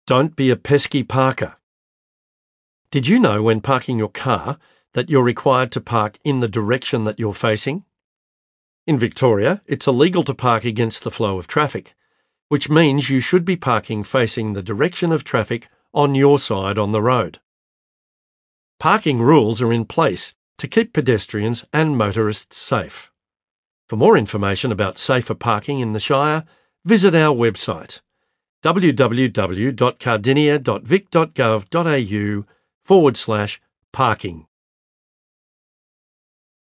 Don't be a pesky parker. Did you know when parking your car that you're required to park in the direction that you're facing? In Victoria, it's illegal to park against the flow of traffic, which means you should be parking facing the direction of traffic on your side on the road. Parking rules are in place to keep pedestrians and motorists safe. For more information about safer parking in the Shire, visit our website www.cardinia.vic.gov.au/parking.